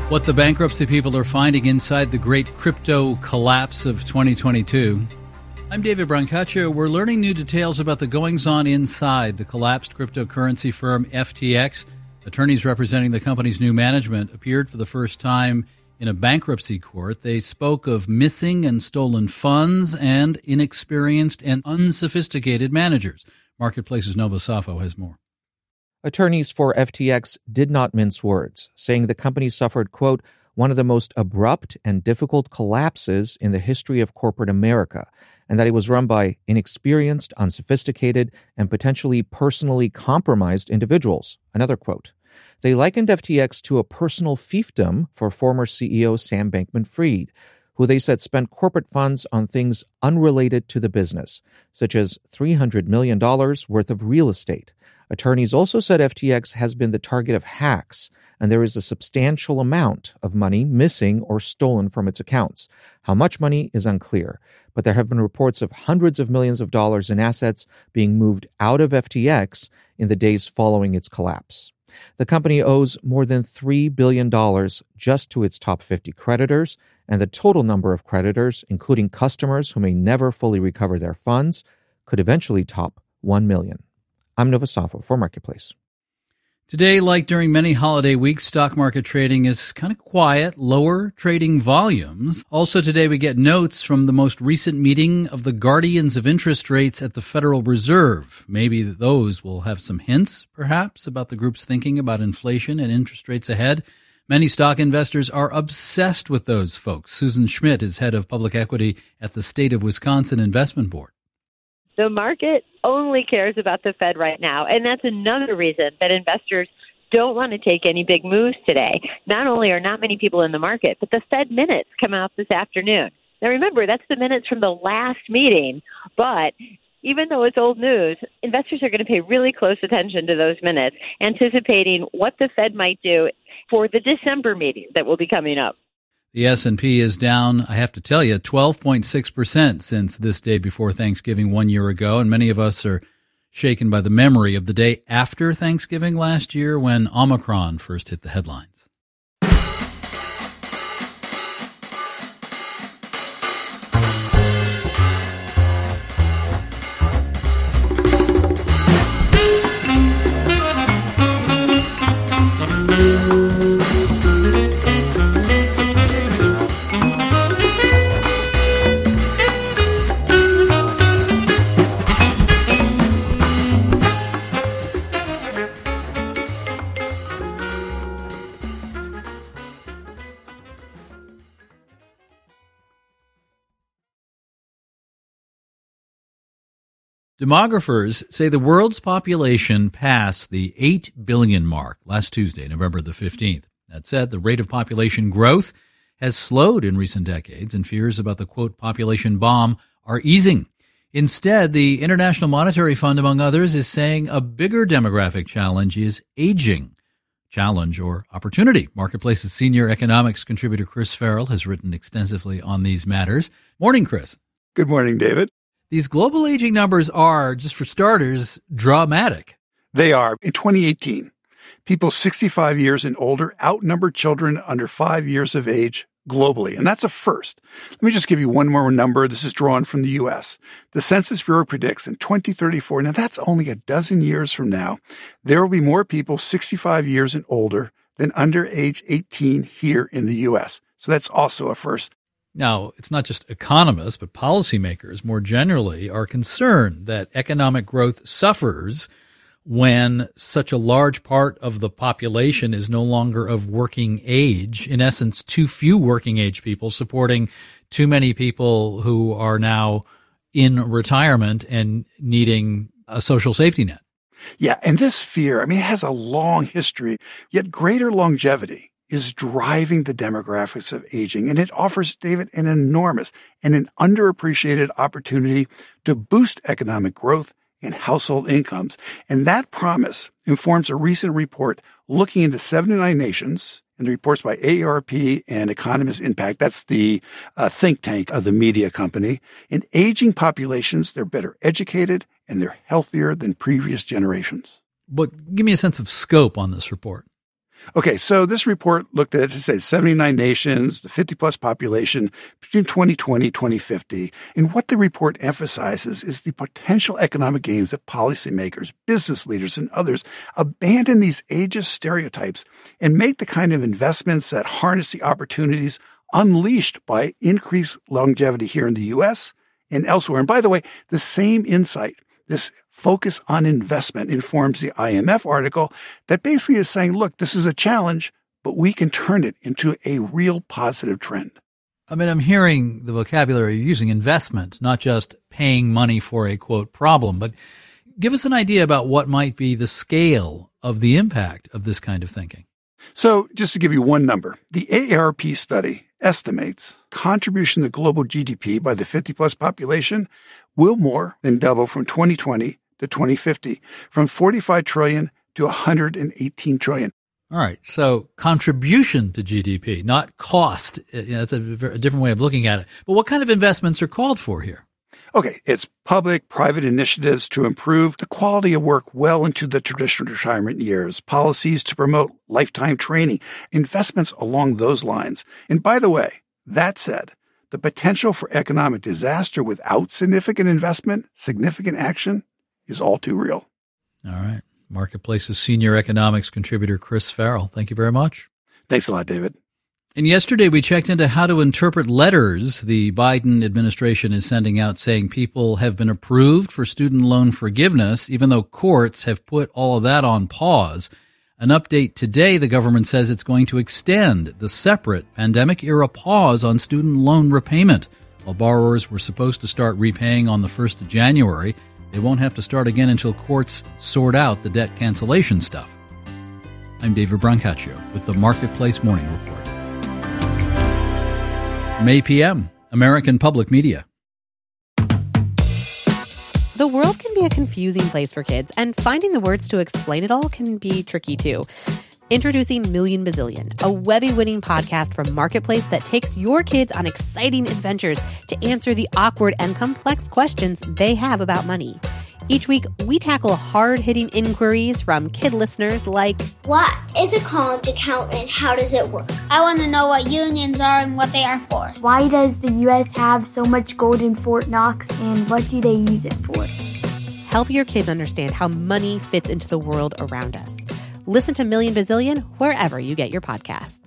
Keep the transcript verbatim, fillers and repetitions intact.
What the bankruptcy people are finding inside the great crypto collapse of twenty twenty-two. I'm David Brancaccio. We're learning new details about the goings-on inside the collapsed cryptocurrency firm F T X. Attorneys representing the company's new management appeared for the first time in a bankruptcy court. They spoke of missing and stolen funds and inexperienced and unsophisticated managers. Marketplace's Nova Safo has more. Attorneys for F T X did not mince words, saying the company suffered, quote, one of the most abrupt and difficult collapses in the history of corporate America, and that it was run by inexperienced, unsophisticated, and potentially personally compromised individuals. Another quote. They likened F T X to a personal fiefdom for former C E O Sam Bankman-Fried, who they said spent corporate funds on things unrelated to the business, such as three hundred million dollars worth of real estate. Attorneys also said F T X has been the target of hacks, and there is a substantial amount of money missing or stolen from its accounts. How much money is unclear, but there have been reports of hundreds of millions of dollars in assets being moved out of F T X in the days following its collapse. The company owes more than three billion dollars just to its top fifty creditors, and the total number of creditors, including customers who may never fully recover their funds, could eventually top one million. I'm Nova Safo for Marketplace. Today, like during many holiday weeks, stock market trading is kind of quiet, lower trading volumes. Also today, we get notes from the most recent meeting of the guardians of interest rates at the Federal Reserve. Maybe those will have some hints, perhaps, about the group's thinking about inflation and interest rates ahead. Many stock investors are obsessed with those folks. Susan Schmidt is head of public equity at the State of Wisconsin Investment Board. The market only cares about the Fed right now, and that's another reason that investors don't want to take any big moves today. Not only are not many people in the market, but the Fed minutes come out this afternoon. Now remember, that's the minutes from the last meeting, but even though it's old news, investors are going to pay really close attention to those minutes, anticipating what the Fed might do for the December meeting that will be coming up. The S and P is down, I have to tell you, twelve point six percent since this day before Thanksgiving one year ago, and many of us are shaken by the memory of the day after Thanksgiving last year when Omicron first hit the headlines. Demographers say the world's population passed the eight billion mark last Tuesday, November the fifteenth. That said, the rate of population growth has slowed in recent decades, and fears about the, quote, population bomb are easing. Instead, the International Monetary Fund, among others, is saying a bigger demographic challenge is aging. Challenge or opportunity. Marketplace's senior economics contributor Chris Farrell has written extensively on these matters. Morning, Chris. Good morning, David. These global aging numbers are, just for starters, dramatic. They are. In twenty eighteen, people sixty-five years and older outnumbered children under five years of age globally, and that's a first. Let me just give you one more number. This is drawn from the U S. The Census Bureau predicts in twenty thirty-four, now that's only a dozen years from now, there will be more people sixty-five years and older than under age eighteen here in the U S. So that's also a first. Now, it's not just economists, but policymakers more generally are concerned that economic growth suffers when such a large part of the population is no longer of working age. In essence, too few working age people supporting too many people who are now in retirement and needing a social safety net. Yeah, and this fear, I mean, it has a long history, yet greater longevity is driving the demographics of aging. And it offers, David, an enormous and an underappreciated opportunity to boost economic growth and household incomes. And that promise informs a recent report looking into seventy-nine nations, and the reports by A A R P and Economist Impact. That's the uh, think tank of the media company. In aging populations, they're better educated and they're healthier than previous generations. But give me a sense of scope on this report. Okay, so this report looked at, to say, seventy-nine nations, the fifty-plus population between twenty twenty and twenty fifty. And what the report emphasizes is the potential economic gains that policymakers, business leaders, and others abandon these ageist stereotypes and make the kind of investments that harness the opportunities unleashed by increased longevity here in the U S and elsewhere. And by the way, the same insight, this focus on investment, informs the I M F article that basically is saying, look, this is a challenge, but we can turn it into a real positive trend. I mean, I'm hearing the vocabulary using investment, not just paying money for a, quote, problem, but give us an idea about what might be the scale of the impact of this kind of thinking. So just to give you one number, the A A R P study estimates contribution to global G D P by the fifty-plus population will more than double from twenty twenty to twenty fifty, from forty-five trillion dollars to one hundred eighteen trillion dollars. All right. So contribution to G D P, not cost. That's a, a different way of looking at it. But what kind of investments are called for here? Okay, it's public-private initiatives to improve the quality of work well into the traditional retirement years, policies to promote lifetime training, investments along those lines. And by the way, that said, the potential for economic disaster without significant investment, significant action, is all too real. All right. Marketplace's senior economics contributor, Chris Farrell. Thank you very much. Thanks a lot, David. And yesterday we checked into how to interpret letters the Biden administration is sending out saying people have been approved for student loan forgiveness, even though courts have put all of that on pause. An update today, the government says it's going to extend the separate pandemic-era pause on student loan repayment. While borrowers were supposed to start repaying on the first of January, they won't have to start again until courts sort out the debt cancellation stuff. I'm David Brancaccio with the Marketplace Morning Report. May P M, American Public Media. The world can be a confusing place for kids, and finding the words to explain it all can be tricky too. Introducing Million Bazillion, a Webby-winning podcast from Marketplace that takes your kids on exciting adventures to answer the awkward and complex questions they have about money. Each week, we tackle hard-hitting inquiries from kid listeners like, what is a college account and how does it work? I want to know what unions are and what they are for. Why does the U S have so much gold in Fort Knox and what do they use it for? Help your kids understand how money fits into the world around us. Listen to Million Bazillion wherever you get your podcasts.